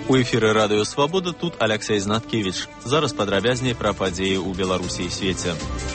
У эфіры радыё Свабода, тут Алексей Знаткевич. Зараз падрабязней пра падзеі ў Беларусі і свеце.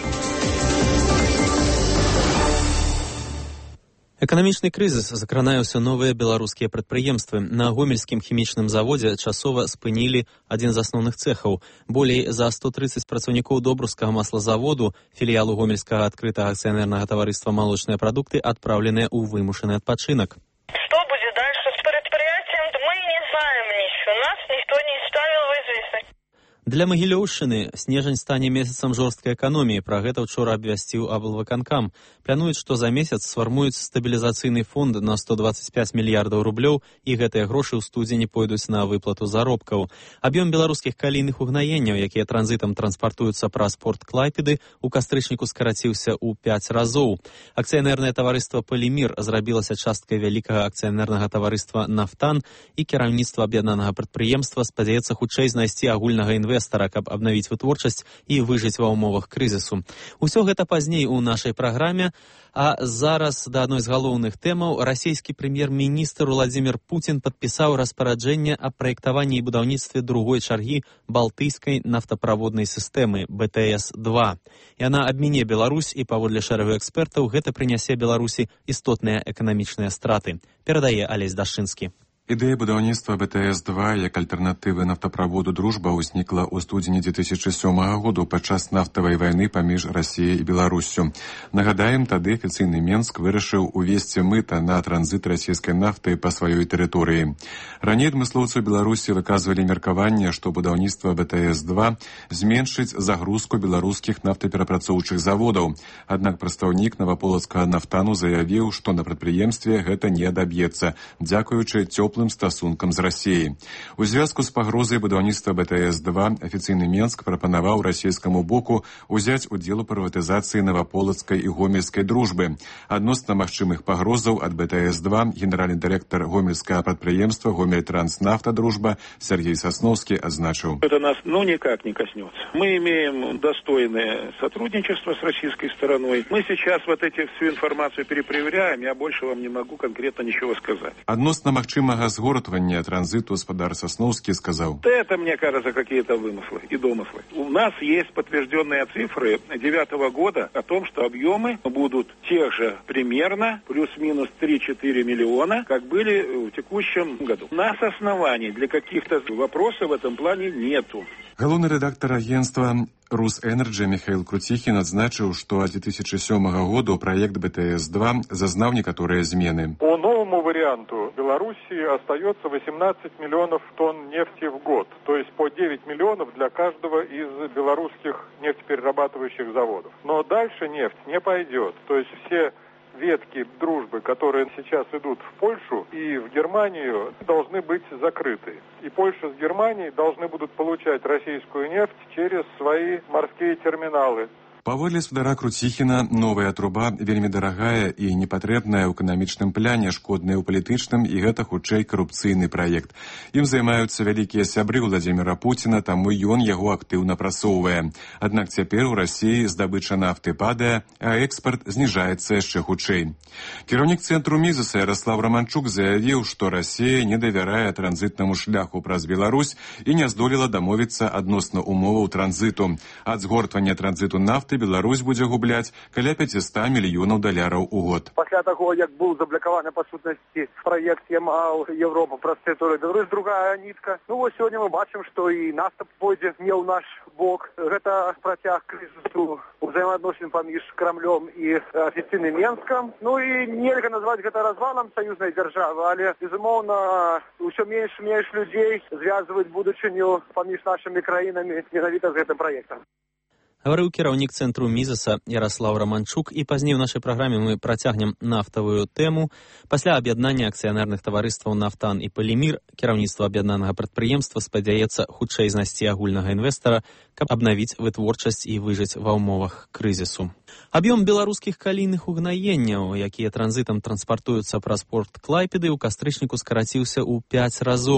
Эканамічны крызіс закранае ўсё новыя беларускія прадпрыемствы. На гомельскім хімічным заводзе часова спынілі адзін з асноўных цэхаў. Болей за 130 працаўнікоў добрускага маслазаводу, філіялу гомельскага адкрытага акцыянернага таварыства «Малочныя прадукты» адпраўленыя ў вымушаны адпачынак. Что будет дальше с предприятием, мы не знаем ничего. Нас никто не ставил в известность. Для Магілёўшчыны снежань стане месяцам жорсткай эканоміі. Пра гэта учора абвясціў аблвыканкам. Плануюць, што за месяц сфармуюць стабілізацыйны фонд на 125 мільярдаў рублёў, і гэтыя грошы ў студзені пойдуць на выплату заробкаў. Аб'ём беларускіх калійных угнаенняў, якія транзітам транспартуюцца праз порт Клайпеды, у кастрычніку скараціўся ў 5 разоў. Акцыянернае таварыства «Полімір» зрабілася часткай вялікага акцыянернага таварыства «Нафтан», і кіраўніцтва аб'яднанага прадпрыемства спадзяецца хутчэй знайсці агульнага інвестара, каб абнавіць вытворчасць і выжыць ва ўмовах крызісу. Усё гэта пазней у нашай праграме, а зараз да адной з галоўных тэмаў. Расійскі прэм'ер-міністр Владзімір Пуцін падпісаў распараджэнне аб праектаванні і будаўніцтве другой чаргі балтыйскай нафтаправоднай сістэмы БТС-2. Яна абміне Беларусь, і паводле шэрагу экспертаў гэта прынясе Беларусі істотныя эканамічныя страты. Перадае Алесь Дашчынскі. Ідэя будаўніцтва БТС-2 як альтэрнатывы нафтаправоду «Дружба» ўзнікла ў студзені 2007 году падчас нафтавай вайны паміж Расіяй і Беларуссю. Нагадаем, тады афіцыйны Менск вырашыў увесці мыта на транзіт расійскай нафты па сваёй тэрыторыі. Раней адмыслоўцы Беларусі выказвалі меркаванне, што будаўніцтва БТС-2 зменшыць загрузку беларускіх нафтаперапрацоўчых заводаў. Аднак прадстаўнік наваполацкага нафтану заявіў, што на прадпрыемстве гэта не адаб'ецца, дзякуючы цёплым стасункам з Расіяй. У звязку з пагрозай будаўніцтва БТС-2 афіцыйны Менск прапанаваў расійскаму боку ўзяць удзел у прыватызацыі наваполацкай і гомельскай дружбы. Адносна магчымых пагрозаў ад БТС-2 генеральны дырэктар гомельскага прадпрыемства «Гомельтранснафта Дружба» Сергей Сосновский означил: Это нас никак не коснется. Мы имеем достойное сотрудничество с российской стороной. Мы сейчас всю информацию перепроверяем. Я больше вам не могу конкретно ничего сказать. Адносна магчымага згортвання транзиту гаспадар Сосновский сказал: Это, мне кажется, какие-то вымыслы и домыслы. У нас есть подтвержденные цифры 2009 года о том, что объемы будут тех же примерно плюс-минус 3-4 миллиона, как были в текущем году. У нас оснований для каких-то вопросов в этом плане нету. Галоўны рэдактар агентства «Русэнерджи» Михаил Крутихин адзначыў, што ад 2007 году праект БТС-2 зазнаў некаторыя змены. По новому варианту Белоруссии остается 18 миллионов тонн нефти в год, то есть по 9 миллионов для каждого из белорусских нефтеперерабатывающих заводов. Но дальше нефть не пойдет, то есть все ветки дружбы, которые сейчас идут в Польшу и в Германию, должны быть закрыты. И Польша с Германией должны будут получать российскую нефть через свои морские терминалы. Паводле спадара Круціхіна, новая труба вельмі дарагая і непатрэбная ў эканамічным пляне, шкодная ў палітычным, і гэта хутчэй карупцыйны праект. Ім займаюцца вялікія сябры Владзіміра Пуціна, таму ён яго актыўна прасоўвае. Аднак цяпер у Расіі здабыча нафты падае, а экспарт зніжаецца яшчэ хутчэй. Кіраўнік цэнтру Мізеса Яраслав Романчук заявіў, што Расія не давярае транзітнаму шляху праз Беларусь і не здолела дамовіцца адносна умоваў транзіту. Ад згортвання транзіту нафты Беларусь будзе губляць каля 500 мільёнаў даляраў у год. Пасля таго, як быў заблакаваны па сутнасці праект Ямал Европа праз тэрыторыю Беларусь, другая нітка. Сёння мы бачым, што і нафта пойдзе не ў наш бок. Гэта працяг крызісу ўзаемаадносін паміж Крамлём і афіцыйным Менскам. І нельга назваць гэта развалам саюзнай дзяржавы, але, безумоўна, усё менш і менш людзей звязваюць будучыню паміж нашымі краінамі менавіта з гэтым праектам. Гаварыў кіраўнік цэнтру Мізеса Яраслав Романчук, і пазней у нашай праграме мы працягнем нафтавую тэму. Пасля аб'яднання акцыянерных таварыстваў «Нафтан» і «Полімір» кіраўніцтва аб'яднанага прадпрыемства спадзяецца хутчэй знайсці агульнага інвестара, каб абнавіць вытворчасць і выжыць ва ўмовах крызісу. Аб'ём беларускіх калійных угнаенняў, якія транзітам транспартуюцца праз порт Клайпеды, у кастрычніку скараціўся ў 5 разоў.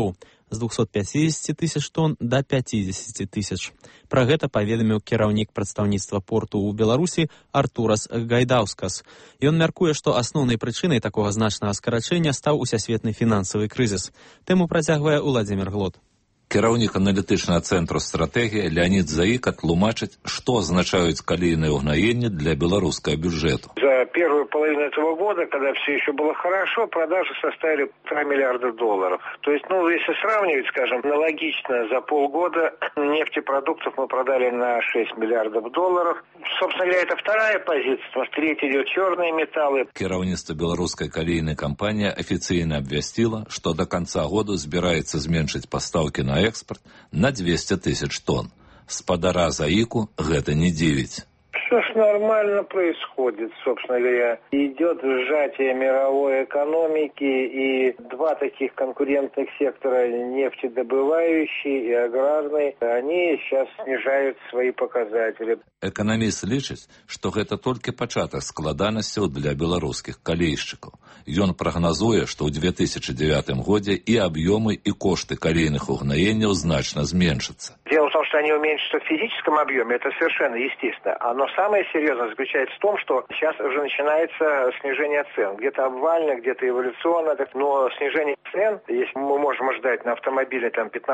з 250 тысяч тонн до 50 тысяч. Пра гэта паведаміў кіраўнік прадстаўніцтва порту ў Беларусі Артурас Гайдаускас. Ён мяркуе, што асноўнай прычынай такога значнага скарачэння стаў усесветны фінансавы крызіс. Тэму працягвае Уладзімір Глот. Кіраўнік аналітычнага цэнтру стратэгія Леонид Заика тлумачыць, што азначаюць калійныя угнаенні для беларускага бюджэту. За первую половину этого года, когда все еще было хорошо, продажи составили $3 миллиарда. То есть, если сравнивать, скажем, аналогично за полгода нефтепродуктов мы продали на $6 миллиардов. Собственно говоря, это вторая позиция, потому что третья идет черные металлы. Кіраўніцтва беларускай калійнай кампаніі афіцыйна абвясціла, што до конца года збіраецца зменшыць пастаўкі на экспорт на 200 тысяч тонн. Спадара Заику гэта не дзівіць. Все ж нормально происходит, собственно говоря. Идет сжатие мировой экономики, и два таких конкурентных сектора, нефтедобывающий и аграрный, они сейчас снижают свои показатели. Эканаміст лічыць, што гэта толькі пачатак складанасцяў для беларускіх калейшчыкаў. Ён прагназуе, што ў 2009 годзе і аб'ёмы, і кошты калейных угнаенняў значна зменшацца. Дело в том, что они уменьшатся в физическом объеме, это совершенно естественно. Но самое серьезное заключается в том, что сейчас уже начинается снижение цен. Где-то обвально, где-то эволюционно. Но снижение цен, если мы можем ждать на автомобили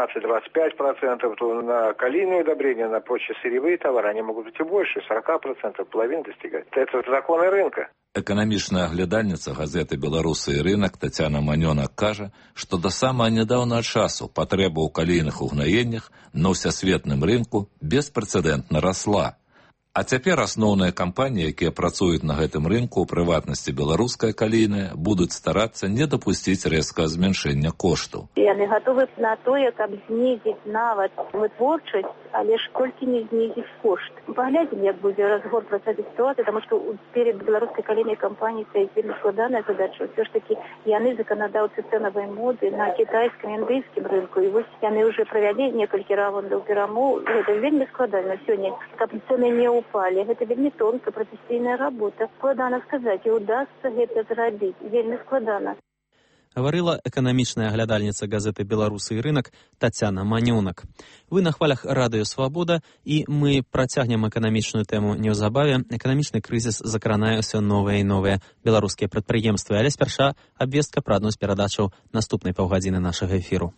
15-25%, то на калийные удобрения, на прочие сырьевые товары, они могут быть и больше, 40%, половину достигать. Это законы рынка. Эканамічная аглядальніца газеты «Беларусы і рынок» Тацяна Манёнак кажа, што да самага нядаўнага часу патрэба ў калійных угнаеннях на ўсесветным рынку беспрэцэдэнтна расла. А цяпер асноўныя кампаніі, якія працуюць на гэтым рынку, у прыватнасці беларуская калійная, будуць старацца не дапусціць рэзкага змяншэння коштаў. Яны гатовы на тое, каб знізіць нават вытворчасць, але ж толькі не знізіць кошт. Паглядзім, як будзе разгортвацца эта сітуацыя, таму што перед беларускай калійнай кампаніяй стаіць вельмі складаная задача. Ўсё ж такі яны заканадаўцы цэнавай моды на кітайскім, індыйскім рынку, і вось яны ўжо правялі некалькі раундаў перамоў. Гэта вельмі складана сёння, каб цэны не упали. Гэта вельмі тонка прафесійная работа. Складана сказаць, і удасца гэта зрабіць. Вельмі складана. Гаварыла эканамічная аглядальніца газеты «Беларусы і рынок» Тацяна Манёнак. Вы на хвалях радыё «Свабода», і мы працягнем эканамічную тэму неўзабаве. Эканамічны крызіс закранае ўсё новыя і новыя беларускія прадпрыемствы. Але спярша абвестка пра адну з перадачаў наступнай паўгадзіны нашага эфіру.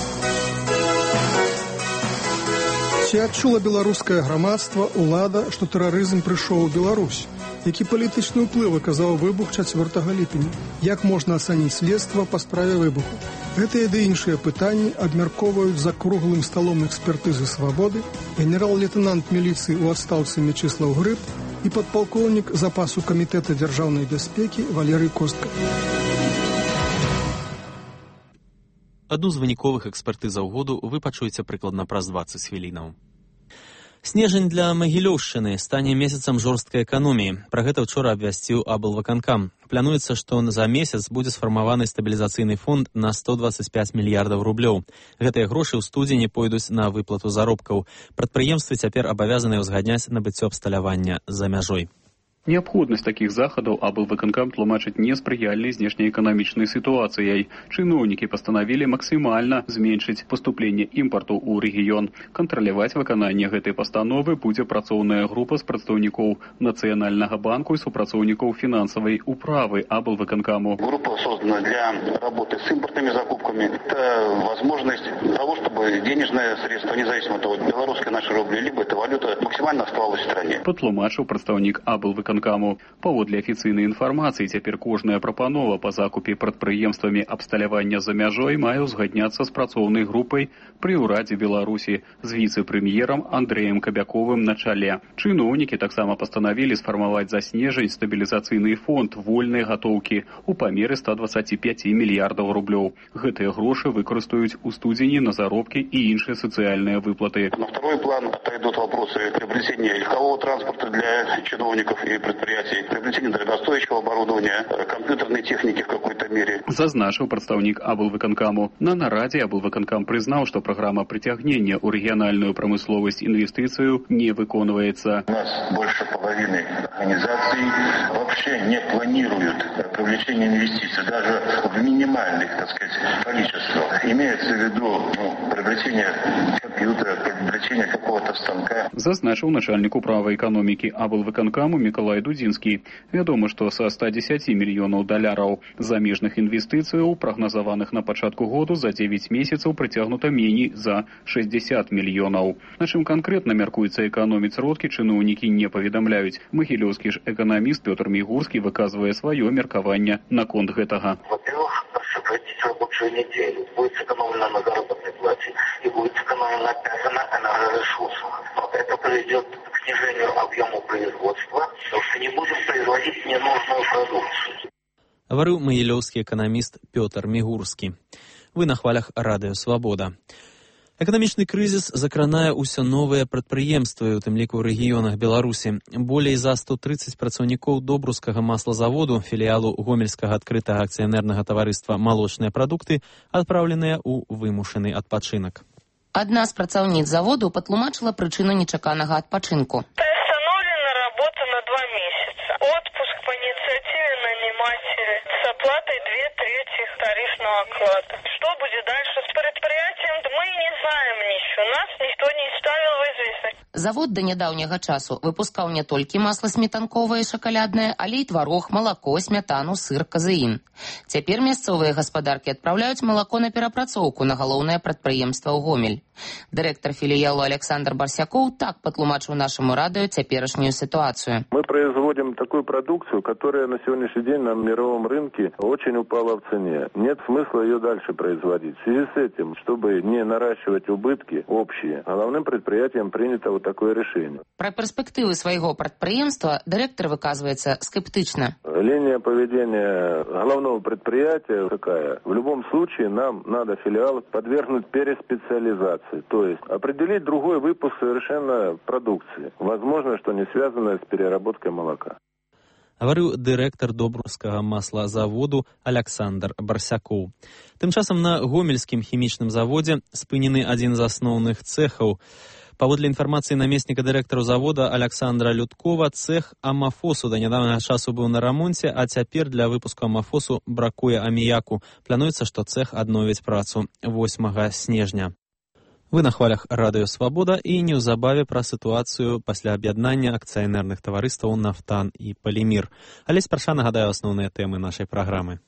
Ці адчула беларускае грамадства, улада, што тэрарызм прыйшоў у Беларусь? Які палітычны ўплыў аказаў выбух 4 ліпеня? Як можна ацаніць следства па справе выбуху? Гэтыя ды іншыя пытанні абмяркоўваюць за круглым сталом экспертызы «Свабоды» генерал-лейтенант міліцыі ў адстаўцы Мячыслаў Грыб і падпалкоўнік запасу камітэта дзяржаўнай бяспекі Валерый Костка. Адну з выніковых экспертызаў году вы пачуеце прыкладна праз 20 хвілінаў. Снежань для Магілёўшчыны стане месяцам жорсткай эканоміі. Пра гэта вчора абвясціў аблвыканкам. Плануецца, што за месяц будзе сфармаваны стабілізацыйны фонд на 125 мільярдаў рублёў. Гэтыя грошы ў студзені пойдуць на выплату заробкаў. Прадпрыемствы цяпер абавязаныя ўзгадняць набыццё абсталявання за мяжой. Неабходнасць такіх захадаў аблвыканкам тлумачыць неспрыяльнай знешнеэканамічнай сітуацыяй. Чыноўнікі пастанавілі максімальна зменшыць паступленне імпарту ў рэгіён. Кантраляваць выкананне гэтай пастановы будзе працоўная група з прадстаўнікоў Нацыянальнага банку і супрацоўнікаў фінансавай управы аблвыканкаму. Группа создана для работы с импортными закупками. Это возможность того, чтобы денежные средства, независимо от того, белорусская наша рубли, либо эта валюта, максимально оставалась в стране. Патлумачыў прадстаўнік аблвыканкаму. Паводле афіцыйнай інфармацыі, цяпер кожная прапанова па закупе прадпрыемствамі абсталявання за мяжой мае ўзгадняцца з працоўнай групай пры ўрадзе Беларусі з віцэ-прэм'ерам Андрэем Кабяковым на чале. Чыноўнікі таксама пастанавілі сфармаваць за снежань стабілізацыйны фонд вольнай гатоўкі ў памеры 125 мільярдаў рублёў. Гэтыя грошы выкарыстаюць у студзені на заробкі і іншыя сацыяльныя выплаты. На второй план отойдут вопросы приобретения легкового транспорта для чиновников и предприятий, приобретение дорогостоящего оборудования, компьютерной техники в какой-то мере. Зазначыў прадстаўнік аблвыканкаму. На нарадзе аблвыканкам прызнаў, што праграма прыцягнення ў рэгіянальную прамысловасць інвестыцыю не выконваецца. У нас больше половины организаций вообще вообще не планируют привлечение инвестиций, даже в минимальных, так сказать, количествах. Имеется в виду приобретение компьютера, приобретение какого-то станка. Зазначыў начальник управы экономики аблвыканкаму Миколай Дудзінскі. Вядома, што са 110 мільёнаў даляраў замежных інвестыцыяў, прагназаваных на пачатку году, за 9 месяцаў прыцягнута меней за 60 мільёнаў. На чым канкрэтна мяркуецца эканоміць сродкі, чыноўнікі не паведамляюць. Магілёўскі ж эканаміст Пётр Мігурскі выказвае сваё меркаванне наконт гэтага. Во-первых, сократить рабочую неделю. Будет сэкономлено на заработной плате и будет сэкономлено опять на энергоресурсах. Но это приведет к снижению объема производства, потому что не будем производить ненужную продукцию. Говорил магілёўскі эканаміст Пётр Мігурскі. Вы на хвалях Радыё Свабода. Эканамічны крызіс закранае ўсё новыя прадпрыемствы, у тым ліку ў рэгіёнах Беларусі. Болей за 130 працаўнікоў Добрускага маслазаводу, філіялу Гомельскага адкрытага акцыянернага таварыства «Малочныя прадукты», адпраўленыя ў вымушаны адпачынак. Адна з працаўніц заводу патлумачыла прычыну нечаканага адпачынку. Приостановлена работа на 2 месяца. Отпуск по инициативе нанимателя с оплатой 2/3 тарифного оклада. Что будет дальше с предприятием, мы не знаем ничего. Нас никто не ставил в известность. Завод да нядаўняга часу выпускаў не толькі масла сметанковае і шакаляднае, але і тварог, малако, смятану, сыр, казеін. Цяпер мясцовыя гаспадаркі адпраўляюць малако на перапрацоўку на галоўнае прадпрыемства ў Гомель. Дырэктар філіялу Александр Барсякоў так патлумачыў нашаму радыё цяперашнюю ситуацию. Мы производим такую продукцию, которая на сегодняшний день на мировом рынке очень упала в цене. Нет смысла ее дальше производить. В связи с этим, чтобы не наращивать убытки общие, головным предприятием принято вот такое решение. Про перспективы своего предприемства директор выказывается скептично. Линия поведения головного предприятия такая. В любом случае нам надо филиал подвергнуть переспециализации. То есть определить другой выпуск совершенно продукции. Возможно, что не связанное с переработкой молока. Говорил директор Добрускага маслазаводу Александр Барсякоў. Тым часам на Гомельскім хімічным заводзе спынены адзін з асноўных цэхаў. Паводле інфармацыі намесніка дырэктару завода Александра Людкова, цэх амафосу да нядаўнага часу быў на рамонце, а цяпер для выпуску амафосу бракуе аміяку. Плануецца, што цэх адновіць працу 8 снежня. Вы на хвалях Радыё Свабода і неўзабаве пра сітуацыю пасля аб'яднання акцыянерных таварыстваў «Нафтан» і «Полімір». Але спярша нагадаю асноўныя тэмы нашай праграмы.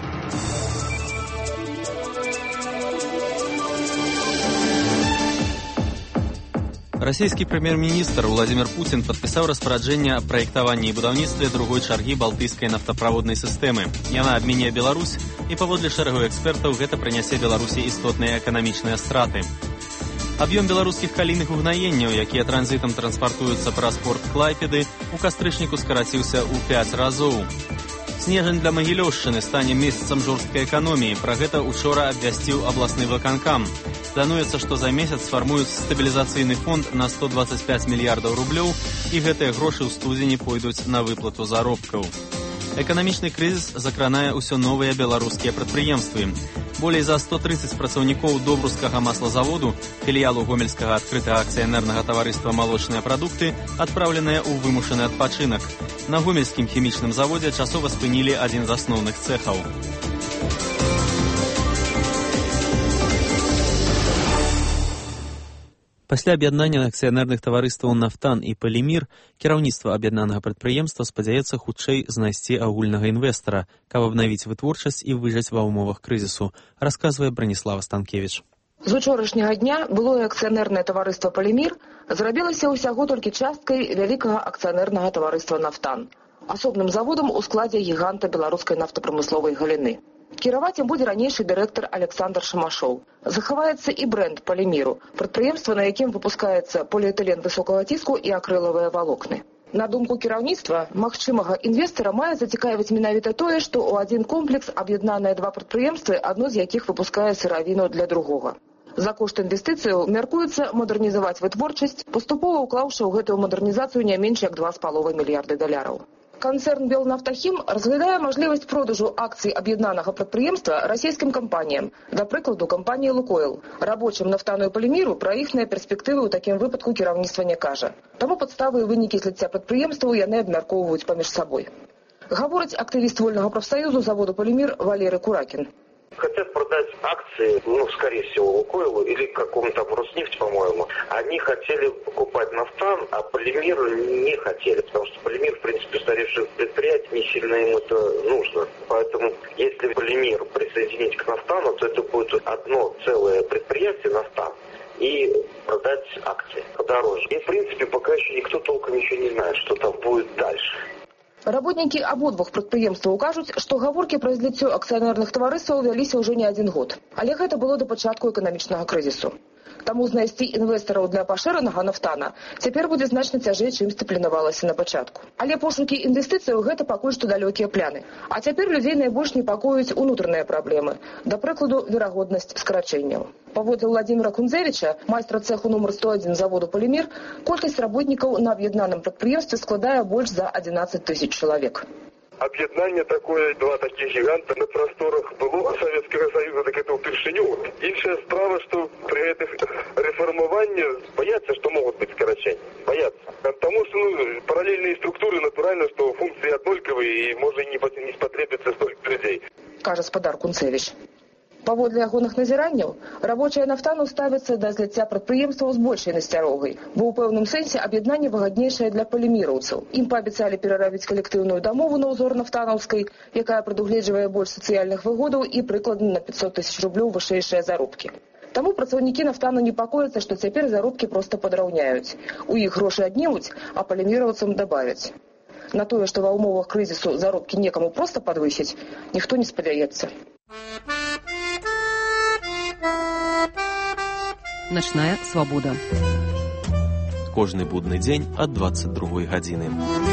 Российский премьер-министр Владимир Путин подписал распоряджение о проектовании и будаўніцтве другой чаргі балтыйскай нафтаправоднай сістэмы. Яна абміне Беларусь, і паводле шэрагу экспертаў гэта прынясе Беларусі істотныя эканамічныя страты. Аб'ём беларускіх калійных угнаенняў, якія транзітам транспартуюцца праз порт Клайпеды, у кастрычніку скараціўся ў 5 разоў. Снежань для Магілёўшчыны стане месяцам жорсткай эканоміі. Пра гэта учора абвясціў абласны выканкам. Плануецца, што за месяц сфармуюць стабілізацыйны фонд на 125 мільярдаў рублёў, і гэтыя грошы ў студзені пойдуць на выплату заробкаў. Эканамічны крызіс закранае ўсё новыя беларускія прадпрыемствы. Болей за 130 працаўнікоў Добрускага маслазаводу, філіялу Гомельскага адкрытага акцыянернага таварыства «Малочныя прадукты», адпраўленыя ў вымушаны адпачынак. На Гомельскім хімічным заводзе часова спынілі адзін з асноўных цэхаў. Пасля аб'яднання акцыянерных таварыстваў «Нафтан» і «Полімір» кіраўніцтва аб'яднанага прадпрыемства спадзяецца хутчэй знайсці агульнага інвестара, каб абнавіць вытворчасць і выжыць ва ўмовах крызісу, расказвае Браніслава Станкевіч. З учорашняга дня былое акцыянернае таварыства «Полімір» зрабілася ўсяго толькі часткай вялікага акцыянернага таварыства «Нафтан», асобным заводам у складзе гіганта беларускай нафтапрамысловай галіны. Кіраваць ім будзе ранейшы дырэктар Александр Шамашоў. Захаваецца і брэнд «Поліміру», прадпрыемства, на якім выпускаецца поліэтылен высокага ціску і акрылавыя валокны. На думку кіраўніцтва, магчымага інвестара мае зацікавіць менавіта тое, што ў адзін комплекс аб'яднаныя два прадпрыемствы, адно з якіх выпускае сыравіну для другога. За кошт інвестыцыяў мяркуецца мадэрнізаваць вытворчасць, паступова ўклаўшы ў гэтую мадэрнізацыю не менш як 2,5 мільярды даляраў. Канцэрн «Белнафтахім» разглядае мажлівасць продажу акцый аб'яднанага прадпрыемства расійскім кампаніям, да прыкладу кампаніі «Лукойл». Рабочым «Нафтану» і «Поліміру» пра іхныя перспектывы ў такім выпадку кіраўніцтва не кажа. Таму падставы і вынікі зліцця прадпрыемстваў яны абмяркоўваюць паміж сабой. Гаворыць актывіст вольнага профсоюзу заводу «Полимир» Валерий Куракин. Хотят продать акции, скорее всего, Лукойлу или какому-то Роснефти, по-моему. Они хотели покупать Нафтан, а Полимир не хотели, потому что Полимир, в принципе, устаревшее предприятие, не сильно им это нужно. Поэтому, если Полимир присоединить к Нафтану, то это будет одно целое предприятие Нафтан и продать акции подороже. И, в принципе, пока еще никто толком еще не знает, что там будет дальше. Работнікі абодвух прадпрыемстваў кажуць, што гаворкі пра зліццё акцыянерных таварыстваў вяліся ўжо не адзін год. Але гэта было да пачатку эканамічнага крызісу. Таму знайсці інвестараў для пашыранага нафтана цяпер будзе значна цяжэй, чымсьці планавалася на пачатку. Але пошукі інвестыцыяў гэта пакуль што далёкія пляны. А цяпер людзей найбольш непакоюць унутраныя праблемы, да прыкладу, верагоднасць скарачэнняў. Паводле Владимира Кунцевича, майстра цеху номер 101 заводу «Полимир», колькасць работнікаў на аб'яднаным прадпрыемстве складае больш за 11 тысяч чалавек. Об'єднання такое, два таких гиганта на просторах было Советского Союза, так это впершиню. Іншая справа, что при этих реформованиях боятся, что могут быть скорочения. Боятся. Потому что параллельные структуры, натурально, что функции однольковые и может не спотребиться столько людей. Каже спадар Кунцевич. Паводле ягоных назіранняў, рабочыя нафтану ставяцца да зляцця прадпрыемстваў з большай насцярогай, бо ў пэўным сэнсе аб'яднанне выгаднейшае для паліміраўцаў. Ім паабяцалі перарабіць калектыўную дамову на ўзор нафтанаўскай, якая прадугледжвае больш сацыяльных выгодаў і прыкладна на 500 тысяч рублёў вышэйшыя заробкі. Таму працаўнікі нафтану непакояцца, што цяпер заробкі проста падраўняюць. У іх грошы аднімуць, а паліміраўцам дабавяць. На тое, што ва ўмовах крызісу заробкі некаму проста падвысіць, ніхто не спадзяецца. Начная свабода. Кожны будны дзень ад 22 гадзіны.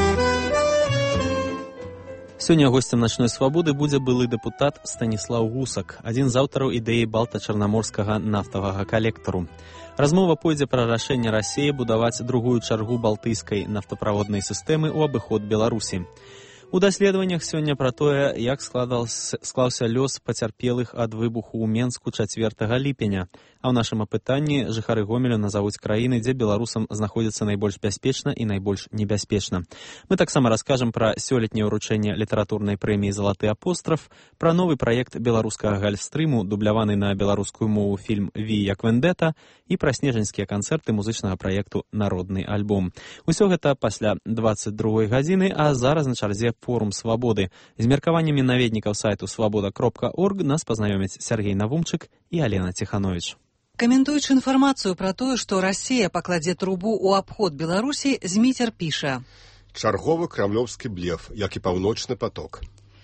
Сёння госцем начной свабоды будзе былы дэпутат Станіслаў Гусак, адзін з аўтараў ідэі балта-чарнаморскага нафтавага калектару. Размова пойдзе пра рашэнне Расіі будаваць другую чаргу балтыйскай нафтаправоднай сістэмы ў абыход Беларусі. У даследаваннях сёння пра тое, як склаўся лёс пацярпелых ад выбуху ў Менску 4 ліпеня. А ў нашым апытанні жыхары Гомеля назавуць краіны, дзе беларусам знаходзіцца найбольш бяспечна і найбольш небяспечна. Мы таксама раскажам пра сёлетняе ўручэнне літаратурнай прэміі «Залаты апостраф», пра новы праект беларускага гальфстрыму, дубляваны на беларускую мову фільм «Ві як вендэта» і пра снежаньскія канцэрты музычнага праекту «Народны альбом». Усё гэта пасля 22 гадзіны, а зараз на чарзе форум свабоды. З меркаваннямі наведнікаў сайту свабода.орг нас пазнаёмяць Сергей Навумчык і Алена Ціхановіч. Каментуючы інфармацыю пра тое, што Расія пакладзе трубу ў абход Беларусі, Зміцер піша: чарговы крамлёўскі блеф, як і паўночны поток.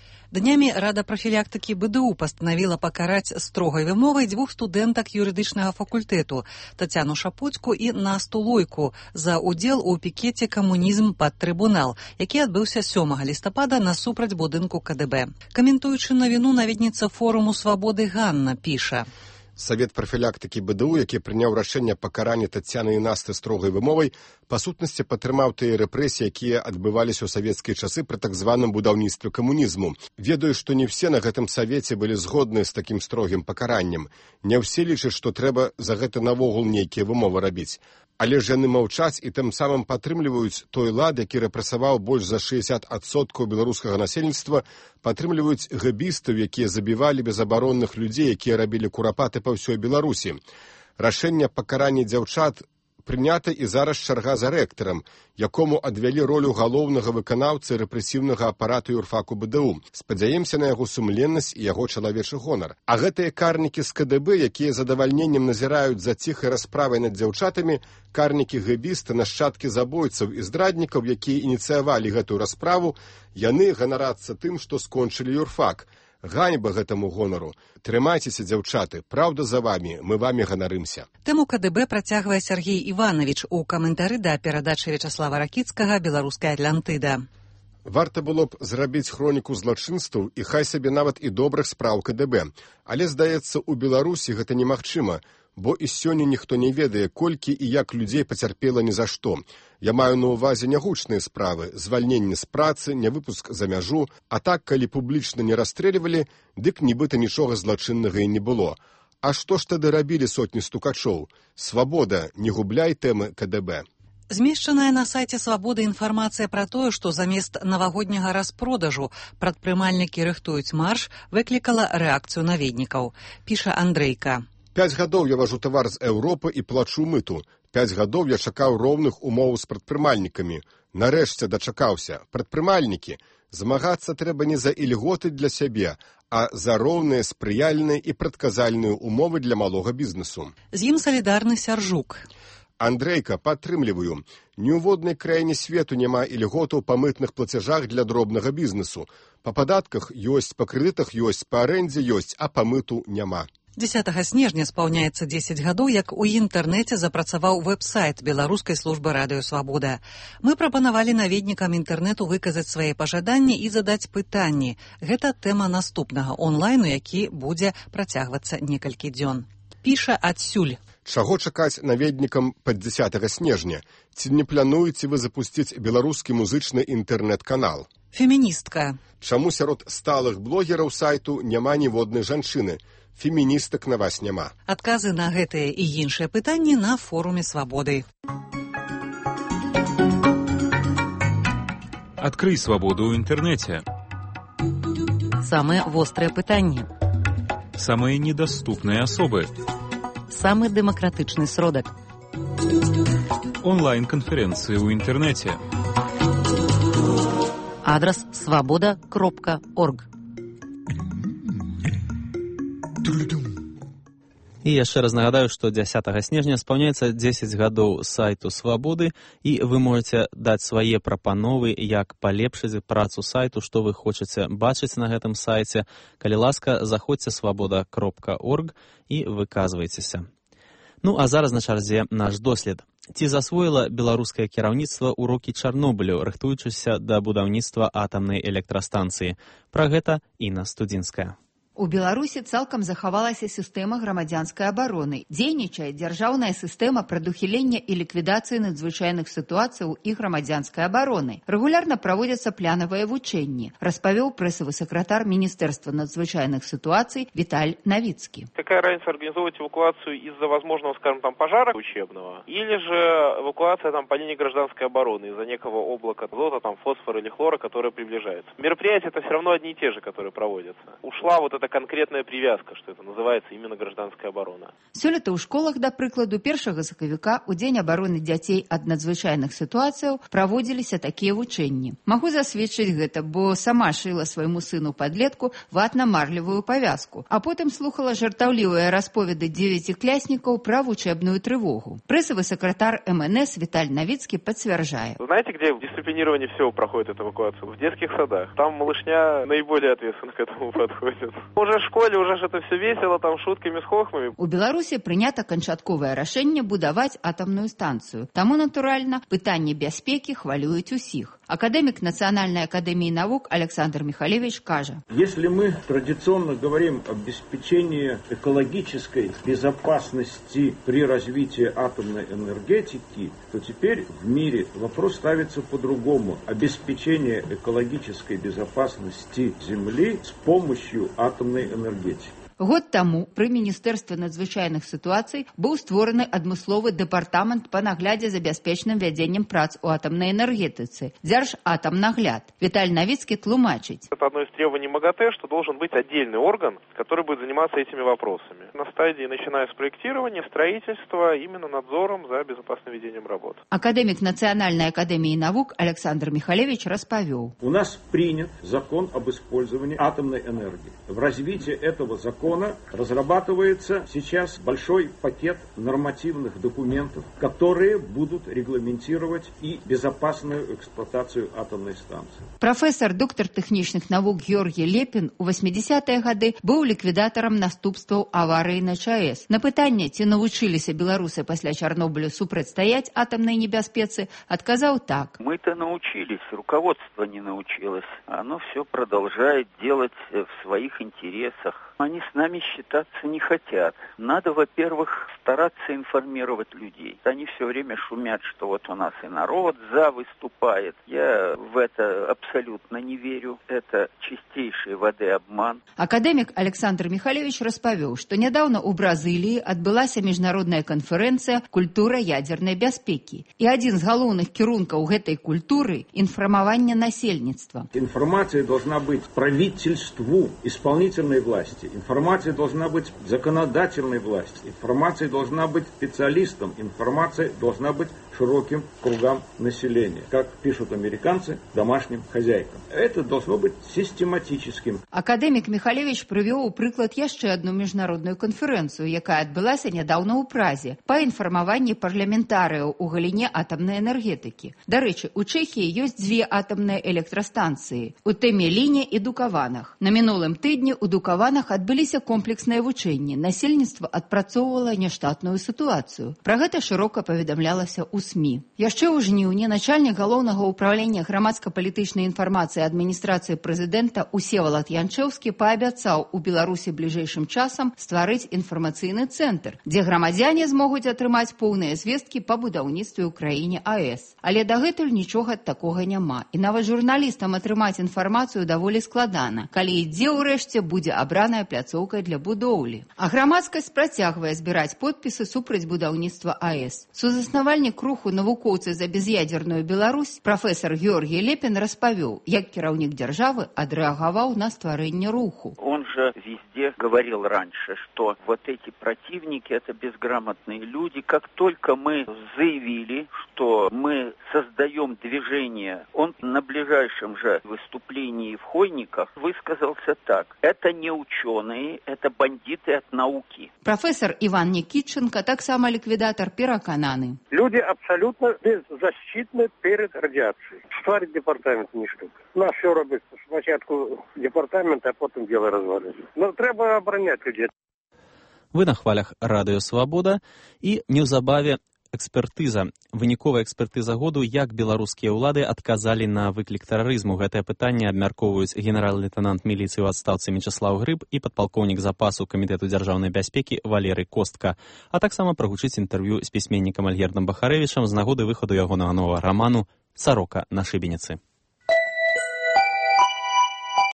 Днямі Рада прафілактыкі БДУ пастанавіла пакараць строгай вымовай 2 студэнтак юрыдычнага факультэту Тацяну Шапуцьку і Насту Лойку за ўдзел у пікеце «Камунізм пад трыбунал», які адбыўся 7 лістапада насупраць будынку КДБ. Каментуючы навіну, наведніца форуму свабоды Ганна піша: Савет прафілактыкі БДУ, які прыняў рашэнне пакарання Тацяны і Насты строгай вымовай, па сутнасці падтрымаў тыя рэпрэсіі, якія адбываліся ў савецкія часы пры так званым будаўніцтве камунізму. Ведаю, што не ўсе на гэтым савеце былі згодныя з такім строгім пакараннем. Не ўсе лічаць, што трэба за гэта навогул нейкія вымовы рабіць. Але ж яны маўчаць і тым самым падтрымліваюць той лад, які рэпрэсаваў больш за 60% беларускага насельніцтва, падтрымліваюць гэбістаў, якія забівалі безабаронных людзей, якія рабілі курапаты па ўсёй Беларусі. Рашэнне пакарання дзяўчат прынята і зараз чарга за рэктарам, якому адвялі ролю галоўнага выканаўцы рэпрэсіўнага апарату юрфаку БДУ. Спадзяемся на яго сумленнасць і яго чалавечы гонар. А гэтыя карнікі з КДБ, якія задавальненнем назіраюць за ціхай расправай над дзяўчатамі, карнікі гэбіста, нашчадкі забойцаў і здраднікаў, якія ініцыявалі гэтую расправу, яны ганарацца тым, што скончылі юрфак. Ганьба гэтаму гонару. Трымайцеся, дзяўчаты, праўда за вамі, мы вамі ганарымся. Тэму КДБ працягвае Сергей Іванович у каментары да перадачы Вячаслава Ракіцкага «Беларуская Атлантыда». Варта было б зрабіць хроніку злачынстваў і хай сабе нават і добрых спраў КДБ. Але, здаецца, у Беларусі гэта немагчыма, бо і сёння ніхто не ведае, колькі і як людзей пацярпела ні за што. Я маю на ўвазе нягучныя справы, звальненне з працы, нявыпуск за мяжу, а так, калі публічна не расстрэльвалі, дык нібыта нічога злачыннага і не было. А што ж тады рабілі сотні стукачоў? Свабода, не губляй тэмы КДБ. Змешчаная на сайце «Свабоды» інфармацыя пра тое, што замест навагодняга распродажу прадпрымальнікі рыхтуюць марш, выклікала рэакцыю наведнікаў. Піша Андрейка. 5 гадоў я важу тавар з Еўропы і плачу мыту. 5 гадоў я чакаў роўных умоў з прадпрымальнікамі. Нарэшце дачакаўся. Прадпрымальнікі, змагацца трэба не за ільготы для сябе, а за роўныя, спрыяльныя і прадказальныя умовы для малога бізнесу. З ім салідарны Сяржук. Андрейка, падтрымліваю. Ні ў воднай краіне свету няма ільготаў па мытных плацяжах для дробнага бізнесу. Па падатках ёсць, па крэдытах ёсць, па арэндзе ёсць, а па мыту няма. 10 снежня спаўняецца 10 гадоў, як у інтэрнэце запрацаваў вэб-сайт Беларускай службы радыё «Свабода». Мы прапанавалі наведнікам інтэрнэту выказаць свае пажаданні і задаць пытанні. Гэта тэма наступнага онлайну, які будзе працягвацца некалькі дзён. Піша адсюль. Чаго чакаць наведнікам пад 10 снежня? Ці не плануеце вы запусціць беларускі музычны інтэрнэт-канал? Феміністка. Чаму сярод сталых блогераў сайту няма ніводнай жанчыны? Феміністак на вас няма. Адказы на гэтыя і іншыя пытанні на форуме «Свабоды». Адкрый свабоду ў інтэрнэце. Самыя вострыя пытанні. Самыя недаступныя асобы. Самы дэмакратычны сродак. Онлайн-канферэнцыі ў інтэрнэце. Адрас свабода.орг. І яшчэ раз нагадаю, што 10 снежня спаўняецца 10 гадоў сайту «Свабоды», і вы можаце даць свае прапановы, як палепшыць працу сайту, што вы хочаце бачыць на гэтым сайце. Калі ласка, заходзьце свабода.орг і выказвайцеся. Ну, а зараз на чарзе наш дослед. Ці засвоіла беларускае кіраўніцтва урокі Чарнобылю, рыхтуючыся да будаўніцтва атамнай электрастанцыі? Пра гэта Інна Студзінская. У Беларусі цалкам захавалася сістэма грамадзянскай абароны. Дзейнічае дзяржаўная сістэма прадухілення і ліквідацыі надзвычайных сітуацыяў і грамадзянскай абароны. Рэгулярна праводзяцца планавыя вучэнні, распавёў прэсавы сакратар Міністэрства надзвычайных сітуацый Виталь Новицкий. Какая разница организовывать эвакуацию из-за возможного, скажем, там пожара учебного, или же эвакуация там по линии гражданской обороны из-за некого облака азота, там фосфора или хлора, которое приближается. Мероприятия это все равно одни и те же, которые проводятся. Ушла вот эта конкретная привязка, что это называется именно гражданская оборона. Сёлета ў школах, да прыкладу, 1 сакавіка у Дзень абароны дзяцей ад надзвычайных сітуацыяў праводзіліся такія вучэнні. Магу засведчыць гэта, бо сама шыла свайму сыну падлетку ватна-марлевую павязку, а потым слухала жартаўлівыя расповеды 9-кляснікаў пра вучэбную трывогу. Прэсавы сакратар МНС Виталь Новицкий подтверждает. Знаете, где в дисциплинировании всего проходит эта эвакуация? В детских садах. Там малышня наиболее ответственно к этому подходит. Уже в школе, уже это все весело, там шутками с хохмами. У Беларусі прынята канчатковае рашэнне будаваць атамную станцыю. Таму, натуральна, пытанне бяспекі хвалююць усіх. Академик Национальной академии наук Александр Михалевич кажа. Если мы традиционно говорим об обеспечении экологической безопасности при развитии атомной энергетики, то теперь в мире вопрос ставится по-другому. Обеспечение экологической безопасности Земли с помощью атомной энергетики. Год таму пры Міністэрстве надзвычайных сітуацый быў створаны адмысловы дэпартамент па наглядзе за бяспечным вядзеннем прац у атамнай энергетыцы, Дзяржатамнагляд. Виталь Новицкий тлумачыць. Это одно из требований МАГАТЭ, что должен быть отдельный орган, который будет заниматься этими вопросами. На стадии, начиная с проектирования, строительства, именно надзором за безопасным ведением работ. Академик Национальной академии наук Александр Михалевич распавёў. У нас принят закон об использовании атомной энергии. В развитии этого закона разрабатывается сейчас большой пакет нормативных документов, которые будут регламентировать и безопасную эксплуатацию атомной станции. Профессор, доктор тэхнічных навук Георгий Лепин у 80-е гады быў ліквідатарам наступстваў аварыі на ЧАЭС. На пытанне, ці навучыліся беларусы пасля Чарнобылю супрацьстаяць атомной небяспецы, адказаў так. Мы-то научились, руководство не научилось. Оно все продолжает делать в своих интересах. Они с нами считаться не хотят. Надо, во-первых, стараться информировать людей. Они все время шумят, что вот у нас и народ за выступает. Я в это абсолютно не верю. Это чистейшей воды обман. Акадэмік Александр Михалевич распавёў, што нядаўна ў Бразыліі адбылася міжнародная канферэнцыя «Культура ядзернай бяспекі». І адзін з галоўных кірункаў гэтай культуры – інфармаванне насельніцтва. Информация должна быть правительству, исполнительной власти. Информация должна быть законодательной власти. Информация должна быть специалистам. Информация должна быть широким кругам населения. Как пишут американцы, домашним хозяйкам. Это должно быть систематическим. Акадэмік Михалевич прывёў у прыклад яшчэ адну міжнародную канферэнцыю, якая адбылася нядаўна ў Празе па інфармаванні парламентарыяў у галіне атамнай энергетыкі. Дарэчы, у Чэхіі ёсць дзве атамныя электрастанцыі у Тэмеліне і Дукаванах. На мінулым тыдні ў Дукаванах адбыліся комплексныя вучэнні. Насельніцтва адпрацоўвала няштатную сітуацыю. Пра гэта шырока паведамлялася ў СМІ. Яшчэ ў жніўні начальнік галоўнага ўправлення грамадска-палітычнай інфармацыі адміністрацыі прэзідэнта Усевалад Янчэўскі паабяцаў у Беларусі бліжэйшым часам стварыць інфармацыйны цэнтр, дзе грамадзяне змогуць атрымаць поўныя звесткі па будаўніцтве ў краіне АЭС. Але дагэтуль нічога такога няма. І нават журналістам атрымаць інфармацыю даволі складана, калі ідзе ўрэшце будзе абраная пляцоўка для будоўлі. А грамадскасць працягвае збіраць подпісы супраць будаўніцтва АЭС. Сузаснавальнік руху навукоўцы за без'ядзерную Беларусь прафесор Георгий Лепин распавёў, як кіраўнік дзяржавы адрэагаваў на стварэнне руху. Он же везде говорил раньше, что вот эти противники, это безграмотные люди. Как только мы заявили, что мы создаем движение, он на ближайшем же выступлении в Хойниках высказался так. Это не ученые, это бандиты от науки. Профессор Иван Никитченко, таксама ликвидатор, перакананы. Люди абсолютно беззащитны перед радиацией. Стварить департамент не штука. На все робить спочатку департамент, а потом дело развалить. Но треба оборонять людей. Вы на хвалях Радыё Свабода і неўзабаве экспертыза, выніковая экспертыза году, як беларускія ўлады адказалі на выклік тэрарызму. Гэтае пытанне абмяркоўваюць генерал-лейтенант міліцыі ў адстаўцы Мечыслаў Грыб і падпалкоўнік запасу Камітэту дзяржаўнай бяспекі Валерый Костка, а таксама прагучыць інтэрв'ю з пісьменнікам Альгердам Бахарэвічам з нагоды выхаду ягонага новага раману «Сарока на шыбеніцы».